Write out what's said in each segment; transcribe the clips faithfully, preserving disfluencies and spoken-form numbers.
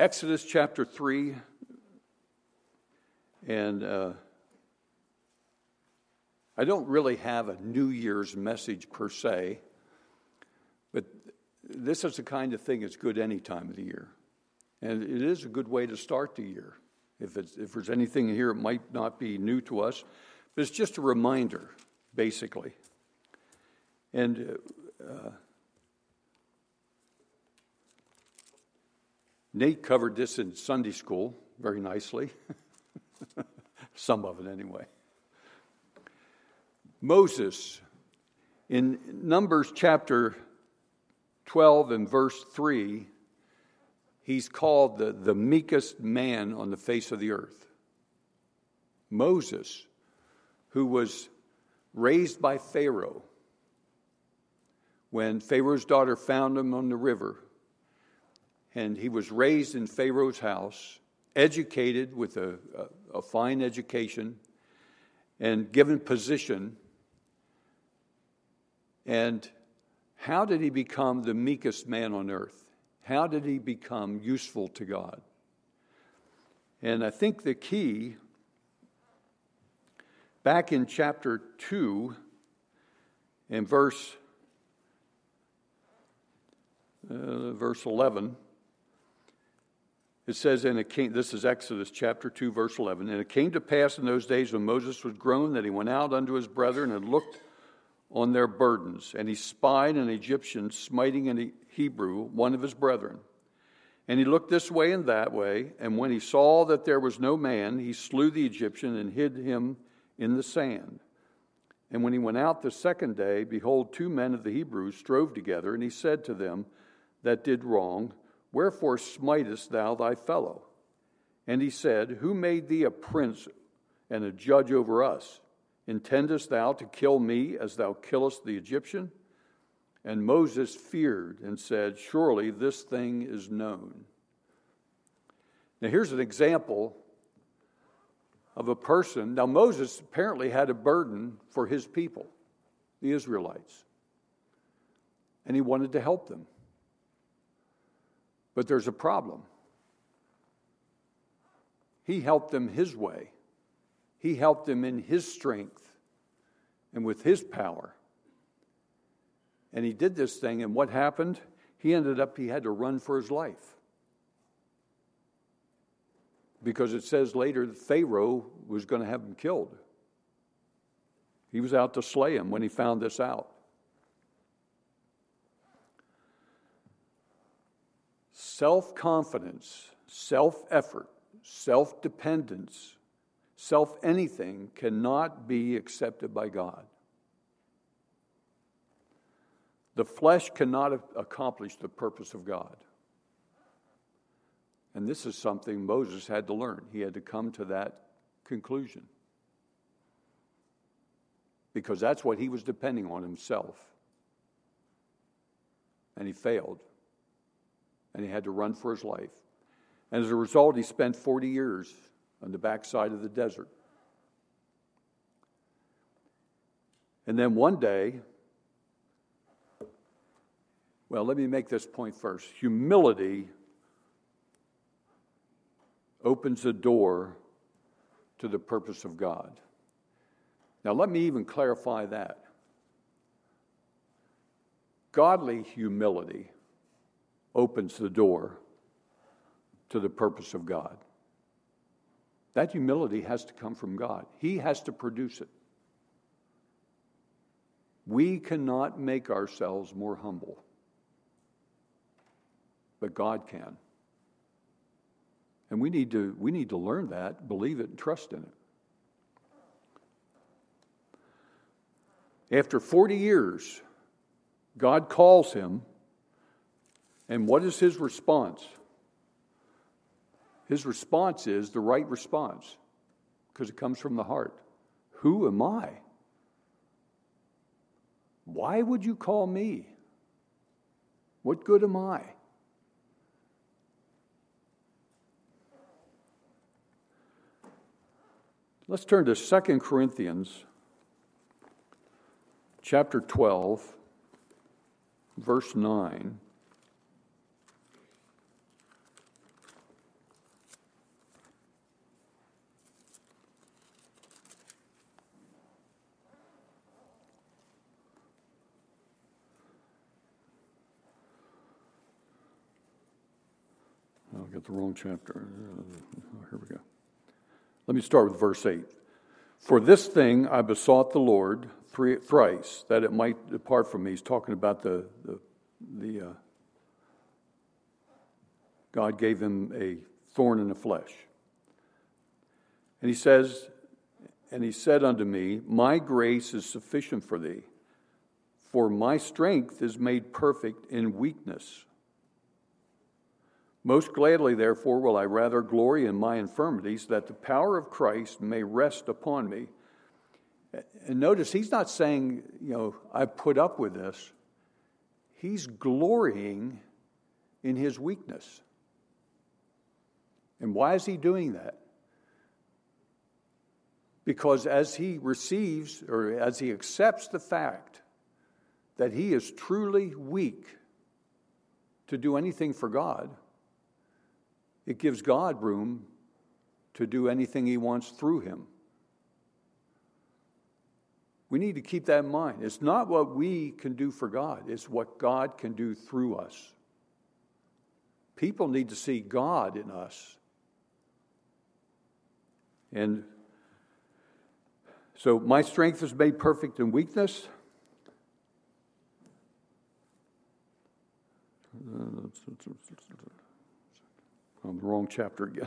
Exodus chapter three, and uh, I don't really have a New Year's message per se, but this is the kind of thing that's good any time of the year. And it is a good way to start the year. If, it's, if there's anything here, it might not be new to us, but it's just a reminder, basically. And uh, Nate covered this in Sunday school very nicely. Some of it, anyway. Moses, in Numbers chapter twelve and verse three, he's called the, the meekest man on the face of the earth. Moses, who was raised by Pharaoh. When Pharaoh's daughter found him on the river, and he was raised in Pharaoh's house, educated with a, a, a fine education, and given position. And how did he become the meekest man on earth? How did he become useful to God? And I think the key, back in chapter two, and verse, uh, verse eleven, it says, and it came, this is Exodus chapter two, verse eleven, and it came to pass in those days when Moses was grown that he went out unto his brethren and looked on their burdens, and he spied an Egyptian smiting a Hebrew, one of his brethren. And he looked this way and that way, and when he saw that there was no man, he slew the Egyptian and hid him in the sand. And when he went out the second day, behold, two men of the Hebrews strove together, and he said to them that did wrong, wherefore smitest thou thy fellow? And he said, who made thee a prince and a judge over us? Intendest thou to kill me as thou killest the Egyptian? And Moses feared and said, surely this thing is known. Now here's an example of a person. Now Moses apparently had a burden for his people, the Israelites. And he wanted to help them. But there's a problem. He helped them his way. He helped them in his strength and with his power. And he did this thing, and what happened? He ended up, he had to run for his life. Because it says later that Pharaoh was going to have him killed. He was out to slay him when he found this out. Self-confidence, self-effort, self-dependence, self-anything cannot be accepted by God. The flesh cannot accomplish the purpose of God. And this is something Moses had to learn. He had to come to that conclusion. Because that's what he was depending on himself. And he failed. And he had to run for his life. And as a result, he spent forty years on the backside of the desert. And then one day, well, let me make this point first. Humility opens the door to the purpose of God. Now, let me even clarify that. Godly humility opens the door to the purpose of God. That humility has to come from God. He has to produce it. We cannot make ourselves more humble, but God can. And we need to, we need to learn that, believe it, and trust in it. After forty years, God calls him, and what is his response? His response is the right response, because it comes from the heart. Who am I? Why would you call me? What good am I? Let's turn to Second Corinthians chapter twelve, verse nine. I got the wrong chapter. Uh, here we go. Let me start with verse eight. For this thing I besought the Lord three, thrice, that it might depart from me. He's talking about the, the, the uh, God gave him a thorn in the flesh. And he says, and he said unto me, my grace is sufficient for thee, for my strength is made perfect in weakness. Most gladly, therefore, will I rather glory in my infirmities, that the power of Christ may rest upon me. And notice, he's not saying, you know, I've put up with this. He's glorying in his weakness. And why is he doing that? Because as he receives, or as he accepts the fact that he is truly weak to do anything for God, it gives God room to do anything he wants through him. We need to keep that in mind. It's not what we can do for God. It's what God can do through us. People need to see God in us. And so my strength is made perfect in weakness. I'm the wrong chapter again.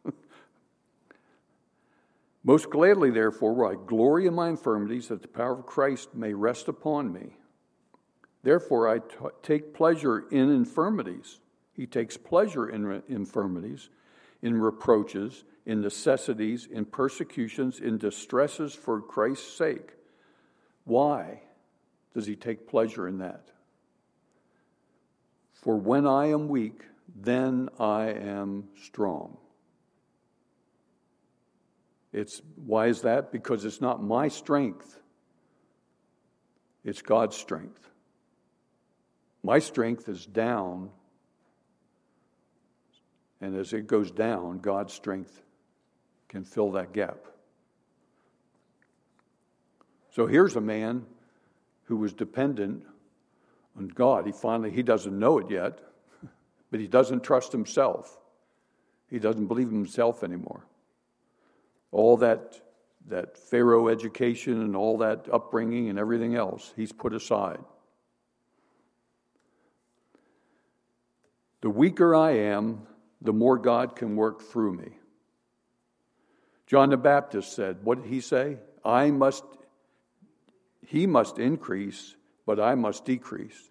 Most gladly, therefore, will I glory in my infirmities, that the power of Christ may rest upon me. Therefore, I t- take pleasure in infirmities. He takes pleasure in re- infirmities, in reproaches, in necessities, in persecutions, in distresses for Christ's sake. Why does he take pleasure in that? For when I am weak, then I am strong. It's why is that? Because it's not my strength. It's God's strength. My strength is down, and as it goes down, God's strength can fill that gap. So here's a man who was dependent on God. He finally, he doesn't know it yet, but he doesn't trust himself. He doesn't believe in himself anymore. All that, that Pharaoh education and all that upbringing and everything else, he's put aside. The weaker I am, the more God can work through me. John the Baptist said, what did he say? I must, he must increase, but I must decrease.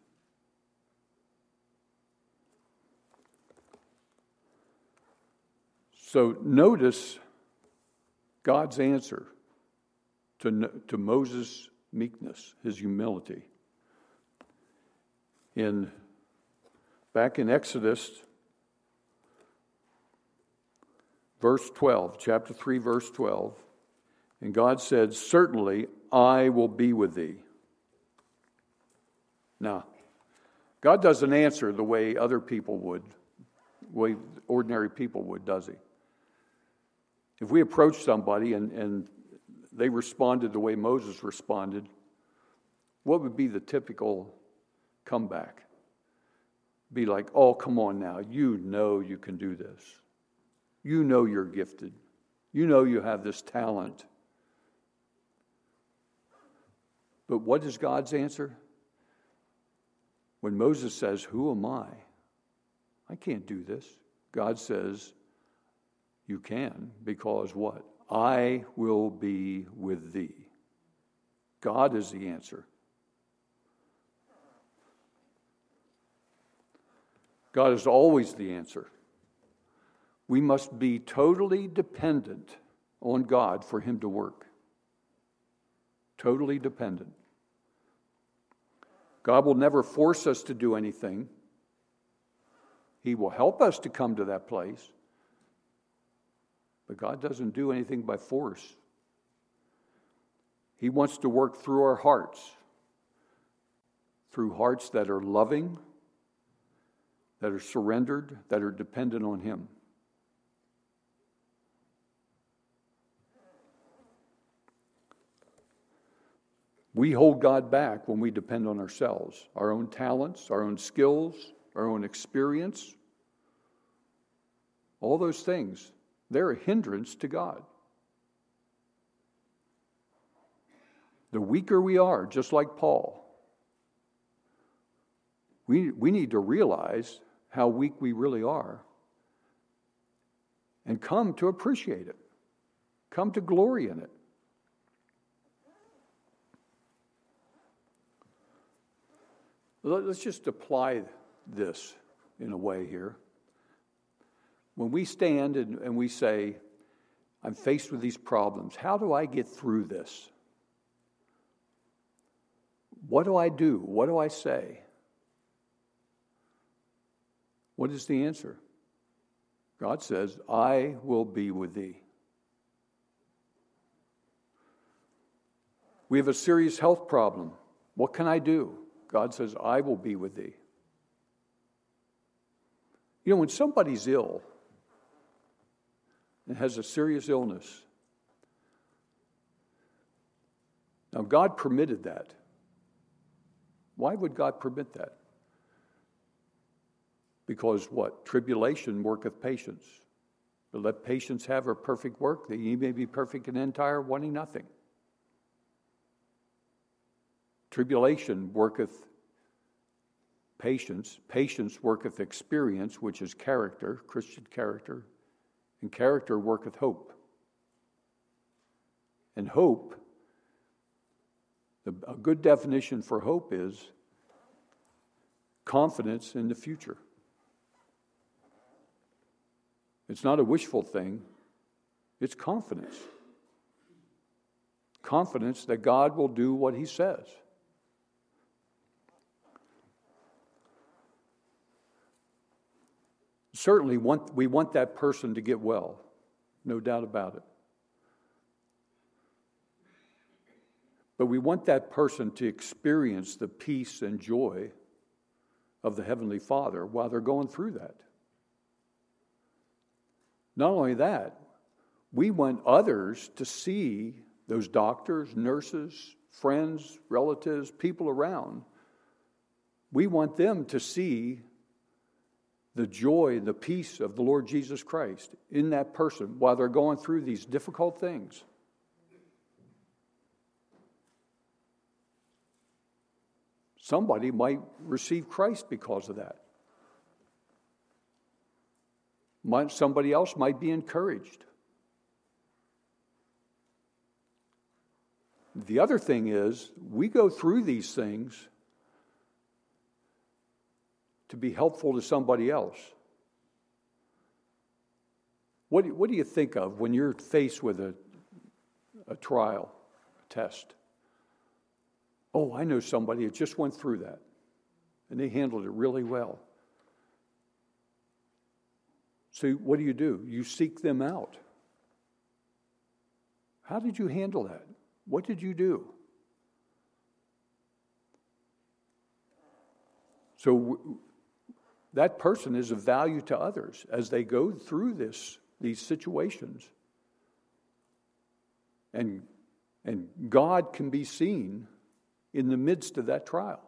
So notice God's answer to, to Moses' meekness, his humility. In back in Exodus, verse twelve, chapter three, verse twelve, and God said, certainly I will be with thee. Now, God doesn't answer the way other people would, the way ordinary people would, does he? If we approach somebody and, and they responded the way Moses responded, what would be the typical comeback? Be like, oh, come on now, you know you can do this. You know you're gifted. You know you have this talent. But what is God's answer? When Moses says, who am I? I can't do this. God says, you can, because what? I will be with thee. God is the answer. God is always the answer. We must be totally dependent on God for him to work. Totally dependent. God will never force us to do anything. He will help us to come to that place. But God doesn't do anything by force. He wants to work through our hearts, through hearts that are loving, that are surrendered, that are dependent on him. We hold God back when we depend on ourselves, our own talents, our own skills, our own experience. all those things, they're a hindrance to God. The weaker we are, just like Paul, we, we need to realize how weak we really are and come to appreciate it, come to glory in it. Let's just apply this in a way here. When we stand and, and we say, I'm faced with these problems, how do I get through this? What do I do? What do I say? What is the answer? God says, I will be with thee. We have a serious health problem. What can I do? God says, I will be with thee. You know, when somebody's ill and has a serious illness, now God permitted that. Why would God permit that? Because what? Tribulation worketh patience. But let patience have her perfect work, that ye may be perfect and entire, wanting nothing. Tribulation worketh patience. Patience worketh experience, which is character, Christian character. And character worketh hope. And hope, the, a good definition for hope is confidence in the future. It's not a wishful thing. It's confidence. Confidence that God will do what he says. Certainly, want, we want that person to get well. No doubt about it. But we want that person to experience the peace and joy of the Heavenly Father while they're going through that. Not only that, we want others to see those doctors, nurses, friends, relatives, people around. We want them to see the joy and the peace of the Lord Jesus Christ in that person while they're going through these difficult things. Somebody might receive Christ because of that. Might, somebody else might be encouraged. The other thing is, we go through these things to be helpful to somebody else. What do, what do you think of when you're faced with a, a trial, a test? Oh, I know somebody that just went through that, and they handled it really well. So what do you do? You seek them out. How did you handle that? What did you do? So w- that person is of value to others as they go through this, these situations. And, and God can be seen in the midst of that trial.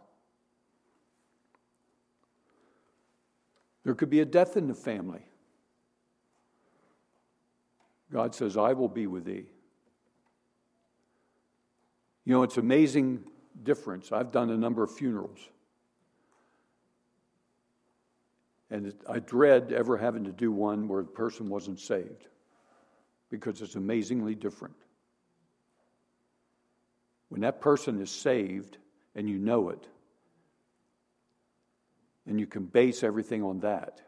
There could be a death in the family. God says, I will be with thee. You know, it's an amazing difference. I've done a number of funerals. And it, I dread ever having to do one where the person wasn't saved, because it's amazingly different. When that person is saved and you know it, and you can base everything on that,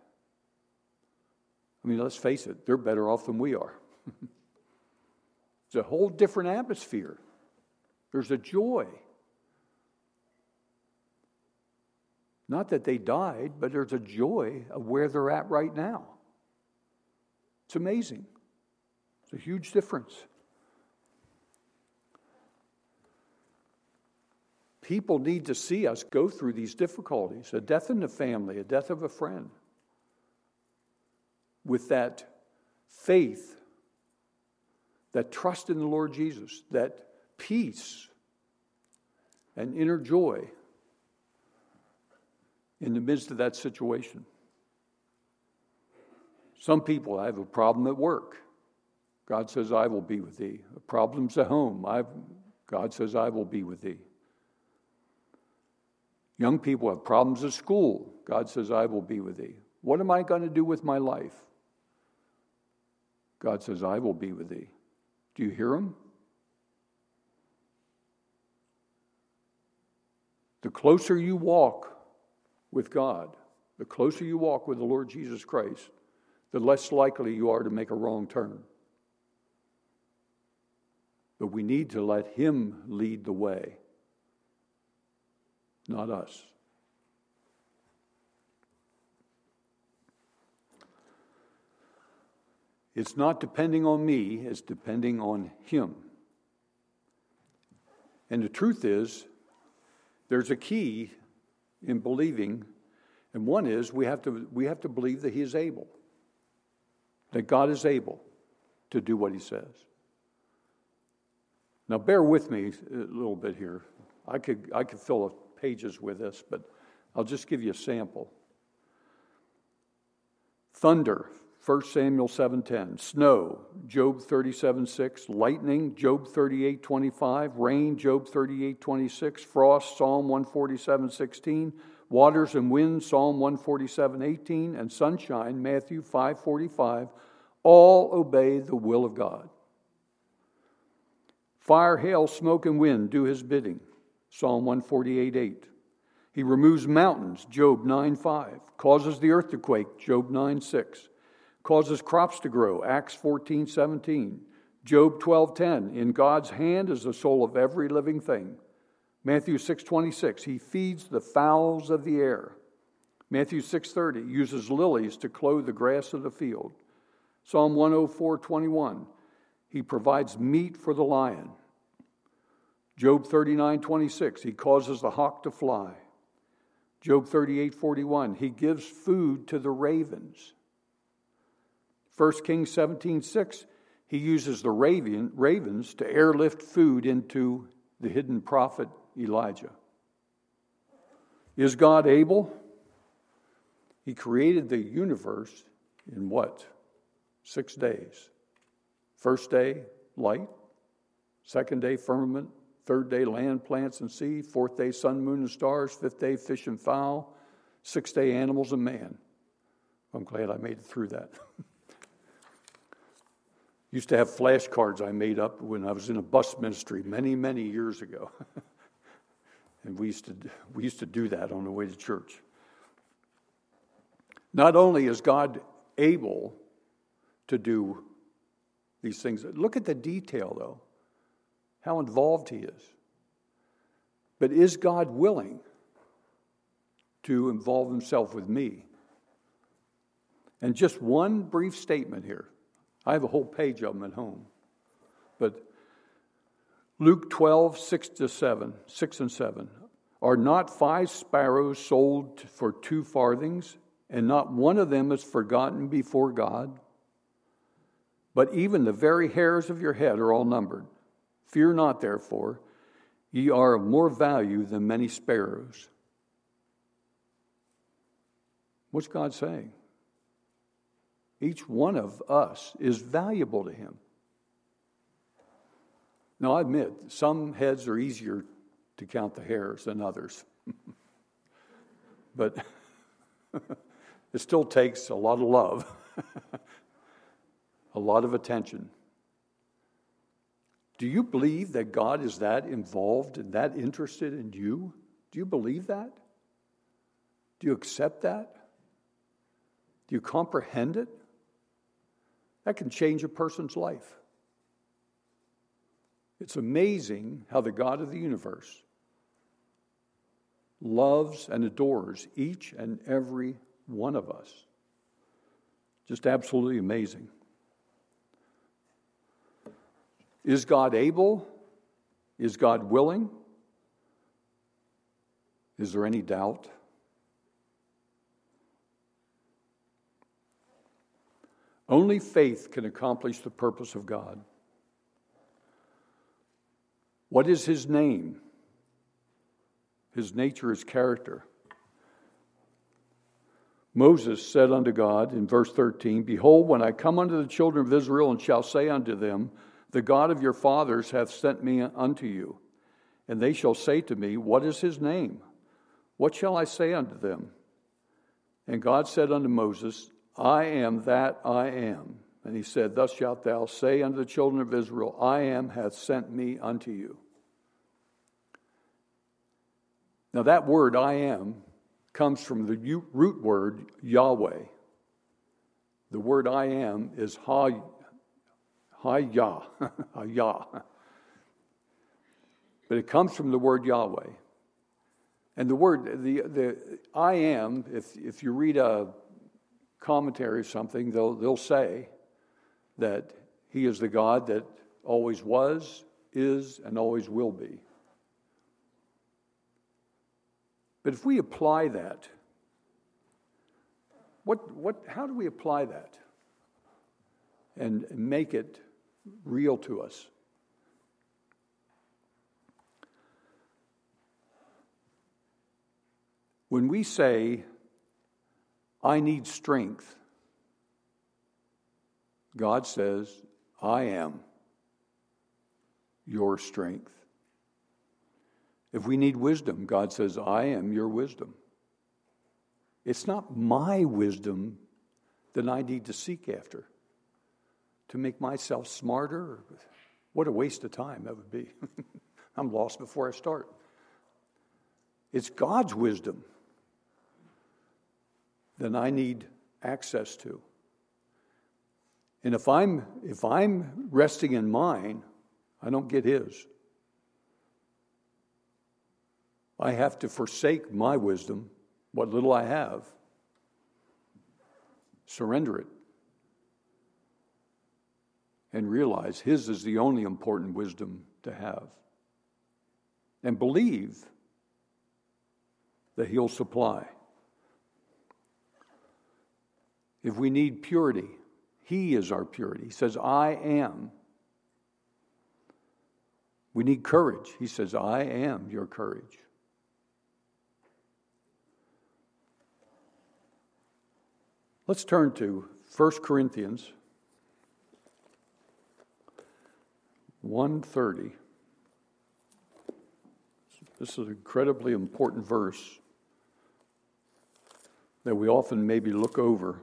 I mean, let's face it, they're better off than we are. It's a whole different atmosphere. There's a joy. Not that they died, but there's a joy of where they're at right now. It's amazing. It's a huge difference. People need to see us go through these difficulties, a death in the family, a death of a friend, with that faith, that trust in the Lord Jesus, that peace and inner joy in the midst of that situation. Some people have a problem at work. God says, I will be with thee. Problems at home. I've, God says, I will be with thee. Young people have problems at school. God says, I will be with thee. What am I going to do with my life? God says, I will be with thee. Do you hear him? The closer you walk with God, the closer you walk with the Lord Jesus Christ, the less likely you are to make a wrong turn. But we need to let him lead the way, not us. It's not depending on me, it's depending on him. And the truth is, there's a key in believing, and one is we have to we have to believe that he is able. That God is able to do what he says. Now bear with me a little bit here. I could I could fill up pages with this, but I'll just give you a sample. Thunder, First Samuel seven ten. Snow, Job thirty-seven six. Lightning, Job thirty-eight twenty-five. Rain, Job thirty-eight twenty-six. Frost, Psalm one forty-seven sixteen. Waters and winds, Psalm one forty-seven eighteen. And sunshine, Matthew five forty-five. All obey the will of God. Fire, hail, smoke, and wind do his bidding, Psalm one forty-eight eight. He removes mountains, Job nine five. Causes the earth to quake, Job nine six. Causes crops to grow, Acts fourteen seventeen. Job twelve ten. In God's hand is the soul of every living thing. Matthew six twenty-six. He feeds the fowls of the air. Matthew six thirty. Uses lilies to clothe the grass of the field. Psalm one oh four twenty-one. He provides meat for the lion. Job thirty-nine twenty-six. He causes the hawk to fly. Job thirty-eight forty-one. He gives food to the ravens. First Kings seventeen six, he uses the raven, ravens to airlift food into the hidden prophet Elijah. Is God able? He created the universe in what? Six days. First day, light. Second day, firmament. Third day, land, plants, and sea. Fourth day, sun, moon, and stars. Fifth day, fish and fowl. Sixth day, animals and man. I'm glad I made it through that. Used to have flashcards I made up when I was in a bus ministry many, many years ago. And we used to we used to do that on the way to church. Not only is God able to do these things, look at the detail, though, how involved he is. But is God willing to involve himself with me? And just one brief statement here. I have a whole page of them at home. But Luke twelve, six to seven, six and seven. Are not five sparrows sold for two farthings, and not one of them is forgotten before God? But even the very hairs of your head are all numbered. Fear not, therefore, ye are of more value than many sparrows. What's God saying? Each one of us is valuable to him. Now, I admit, some heads are easier to count the hairs than others. But it still takes a lot of love, a lot of attention. Do you believe that God is that involved and that interested in you? Do you believe that? Do you accept that? Do you comprehend it? That can change a person's life. It's amazing how the God of the universe loves and adores each and every one of us. Just absolutely amazing. Is God able? Is God willing? Is there any doubt? Only faith can accomplish the purpose of God. What is his name? His nature, his character. Moses said unto God in verse thirteen, Behold, when I come unto the children of Israel and shall say unto them, The God of your fathers hath sent me unto you. And they shall say to me, What is his name? What shall I say unto them? And God said unto Moses, I am that I am. And he said, Thus shalt thou say unto the children of Israel, I am hath sent me unto you. Now that word, I am, comes from the root word Yahweh. The word I am is ha, ha-yah, ha-yah. But it comes from the word Yahweh. And the word, the the I am, if if you read a commentary or something, they'll they'll say that he is the God that always was, is, and always will be. But if we apply that, what what how do we apply that and make it real to us? When we say, I need strength, God says, I am your strength. If we need wisdom, God says, I am your wisdom. It's not my wisdom that I need to seek after to make myself smarter. What a waste of time that would be. I'm lost before I start. It's God's wisdom that I need access to. And if I'm if I'm resting in mine, I don't get his. I have to forsake my wisdom, what little I have, surrender it, and realize his is the only important wisdom to have. And believe that he'll supply. If we need purity, he is our purity. He says, I am. We need courage. He says, I am your courage. Let's turn to First Corinthians one thirty. This is an incredibly important verse that we often maybe look over.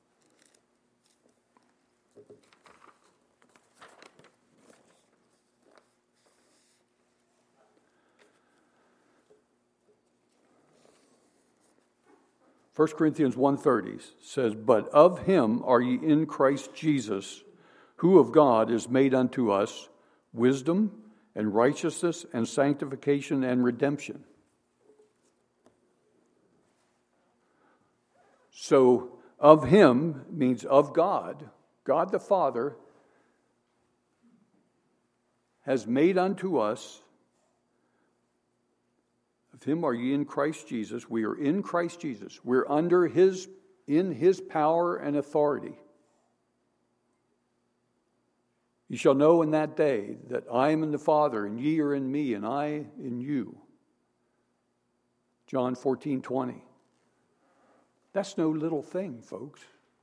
First Corinthians one thirty says, But of him are ye in Christ Jesus, who of God is made unto us wisdom and righteousness and sanctification and redemption. So, of him means of God. God the Father has made unto us. Of him are ye in Christ Jesus. We are in Christ Jesus. We're under his, in his power and authority. You shall know in that day that I am in the Father, and ye are in me, and I in you. John fourteen twenty. That's no little thing, folks.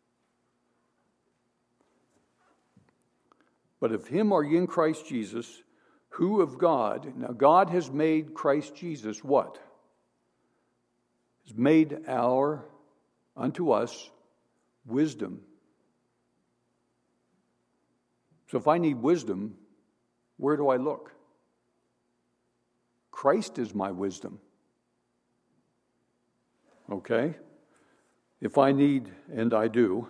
But of him are ye in Christ Jesus, who of God, now God has made Christ Jesus what? Has made our, unto us, wisdom. So if I need wisdom, where do I look? Christ is my wisdom. Okay? If I need, and I do,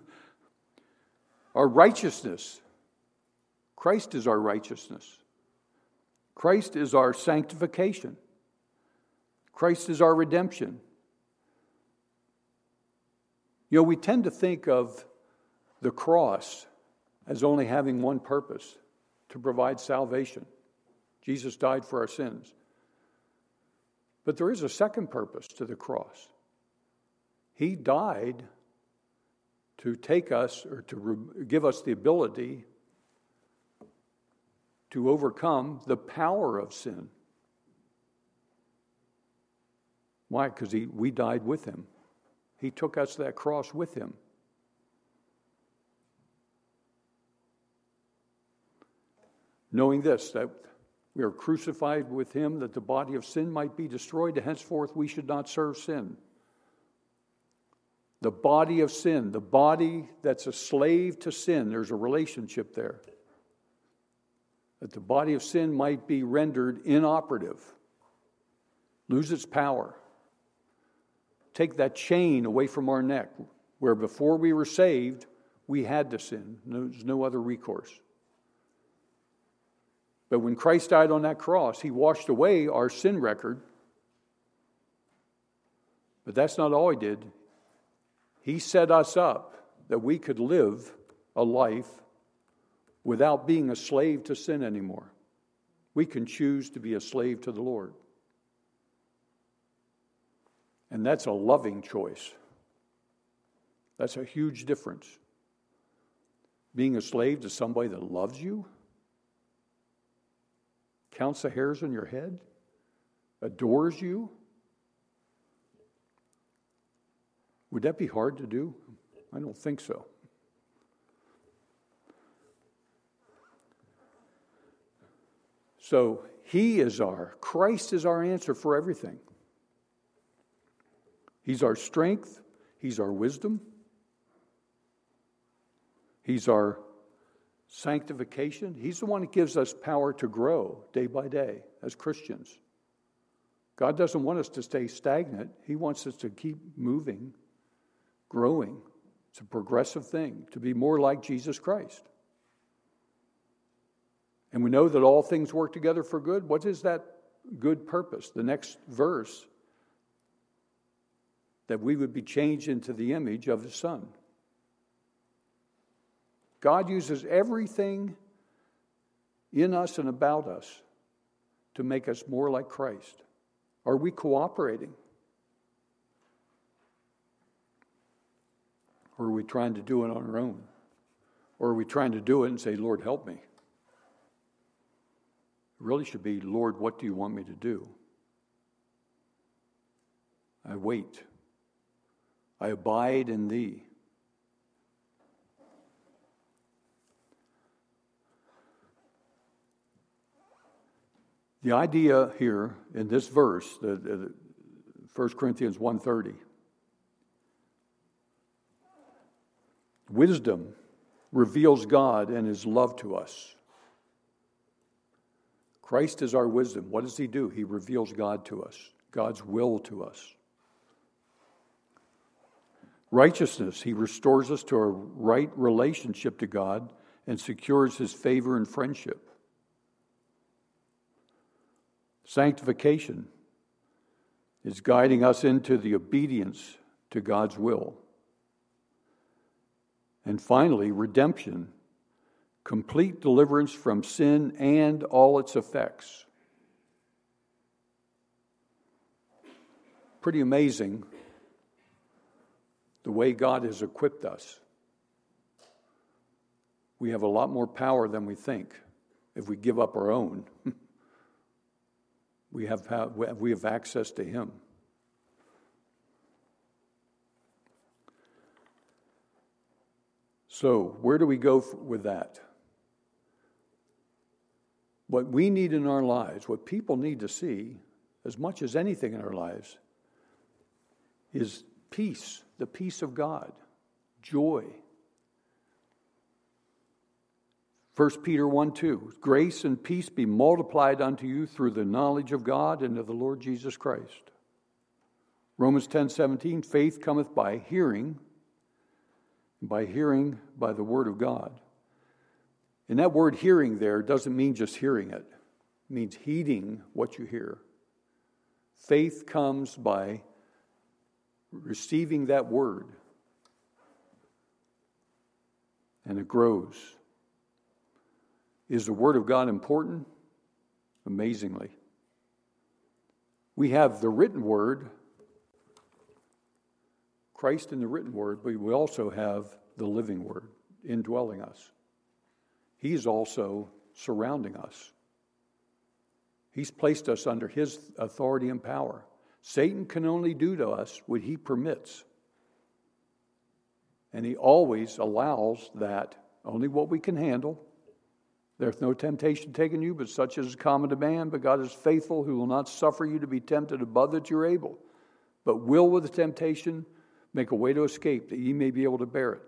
our righteousness. Christ is our righteousness. Christ is our sanctification. Christ is our redemption. You know, we tend to think of the cross as only having one purpose, to provide salvation. Jesus died for our sins. But there is a second purpose to the cross. He died to take us, or to re- give us the ability to overcome the power of sin. Why? Because he, we died with him. He took us to that cross with him. Knowing this, that we are crucified with him, that the body of sin might be destroyed, and henceforth we should not serve sin. The body of sin, the body that's a slave to sin, there's a relationship there. That the body of sin might be rendered inoperative, lose its power. Take that chain away from our neck, where before we were saved, we had to sin. There's no other recourse. But when Christ died on that cross, he washed away our sin record. But that's not all he did. He set us up that we could live a life without being a slave to sin anymore. We can choose to be a slave to the Lord. And that's a loving choice. That's a huge difference. Being a slave to somebody that loves you, counts the hairs on your head, adores you. Would that be hard to do? I don't think so. So he is our, Christ is our answer for everything. He's our strength. He's our wisdom. He's our sanctification. He's the one that gives us power to grow day by day as Christians. God doesn't want us to stay stagnant. He wants us to keep moving, growing. It's a progressive thing, to be more like Jesus Christ. And we know that all things work together for good. What is that good purpose? The next verse, that we would be changed into the image of His Son. God uses everything in us and about us to make us more like Christ. Are we cooperating? Or are we trying to do it on our own? Or are we trying to do it and say, Lord, help me? It really should be, Lord, what do you want me to do? I wait. I abide in Thee. The idea here in this verse, the, the First Corinthians one thirty, wisdom reveals God and His love to us. Christ is our wisdom. What does He do? He reveals God to us, God's will to us. Righteousness, He restores us to a right relationship to God and secures His favor and friendship. Sanctification is guiding us into the obedience to God's will. And finally, redemption, complete deliverance from sin and all its effects. Pretty amazing the way God has equipped us. We have a lot more power than we think if we give up our own. We have, we have access to Him. So, where do we go with that? What we need in our lives, what people need to see, as much as anything in our lives, is peace, the peace of God, joy. First Peter one two, grace and peace be multiplied unto you through the knowledge of God and of the Lord Jesus Christ. Romans ten seventeen, faith cometh by hearing, and by hearing by the word of God. And that word hearing there doesn't mean just hearing it. It means heeding what you hear. Faith comes by receiving that word, and it grows. Is the Word of God important? Amazingly. We have the written Word, Christ in the written Word, but we also have the living Word indwelling us. He's also surrounding us. He's placed us under His authority and power. Satan can only do to us what he permits. And he always allows that, only what we can handle. There's no temptation taken you, but such as is common to man. But God is faithful, who will not suffer you to be tempted above that you're able, but will with the temptation make a way to escape, that ye may be able to bear it.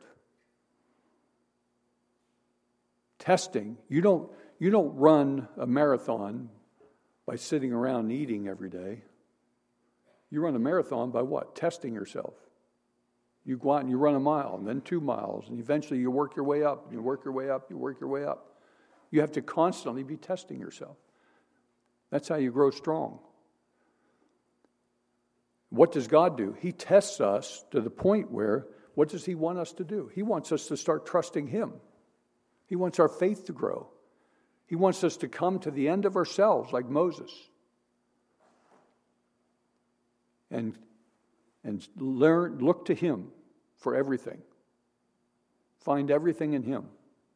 Testing. You don't, you don't run a marathon by sitting around and eating every day. You run a marathon by what? Testing yourself. You go out and you run a mile, and then two miles, and eventually you work your way up, you work your way up, you work your way up. You have to constantly be testing yourself. That's how you grow strong. What does God do? He tests us to the point where, what does he want us to do? He wants us to start trusting him. He wants our faith to grow. He wants us to come to the end of ourselves like Moses. And, and learn, look to him for everything. Find everything in him.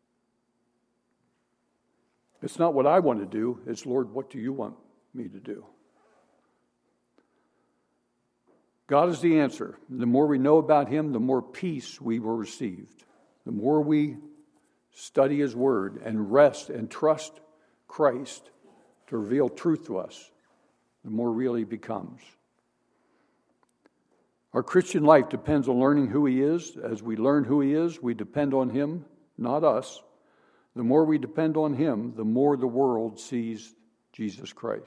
It's not what I want to do. It's, Lord, what do you want me to do? God is the answer. The more we know about him, the more peace we will receive. The more we study his word and rest and trust Christ to reveal truth to us, the more real he becomes. Our Christian life depends on learning who he is. As we learn who he is, we depend on him, not us. The more we depend on him, the more the world sees Jesus Christ.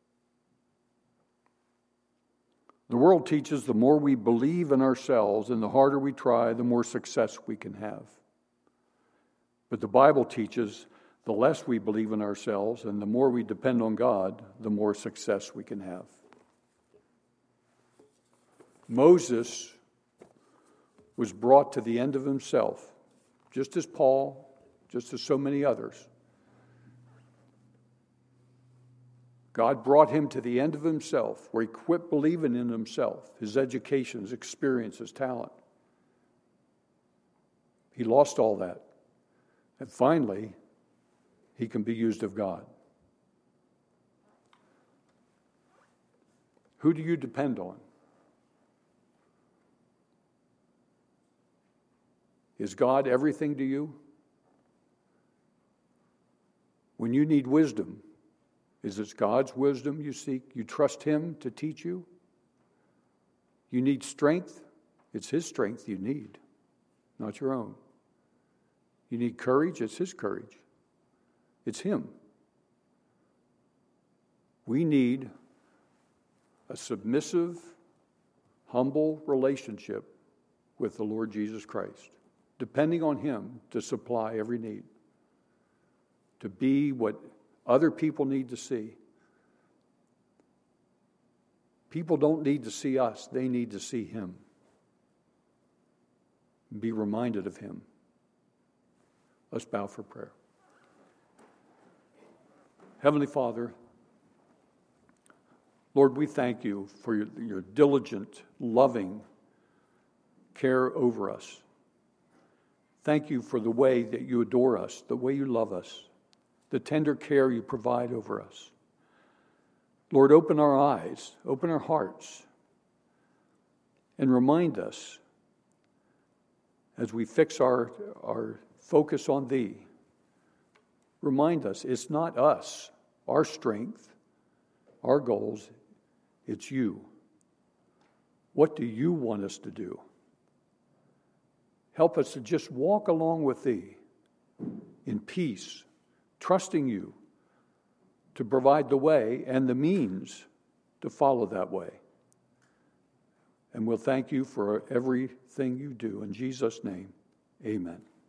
The world teaches the more we believe in ourselves and the harder we try, the more success we can have. But the Bible teaches the less we believe in ourselves and the more we depend on God, the more success we can have. Moses was brought to the end of himself, just as Paul, just as so many others. God brought him to the end of himself, where he quit believing in himself, his education, his experience, his talent. He lost all that. And finally, he can be used of God. Who do you depend on? Is God everything to you? When you need wisdom, is it God's wisdom you seek? You trust him to teach you? You need strength? It's his strength you need, not your own. You need courage? It's his courage. It's him. We need a submissive, humble relationship with the Lord Jesus Christ, depending on him to supply every need, to be what other people need to see. People don't need to see us, they need to see him. Be reminded of him. Let's bow for prayer. Heavenly Father, Lord, we thank you for your, your diligent, loving care over us. Thank you for the way that you adore us, the way you love us, the tender care you provide over us. Lord, open our eyes, open our hearts, and remind us as we fix our, our focus on thee. Remind us it's not us, our strength, our goals, it's you. What do you want us to do? Help us to just walk along with thee in peace, trusting you to provide the way and the means to follow that way. And we'll thank you for everything you do. In Jesus' name, amen.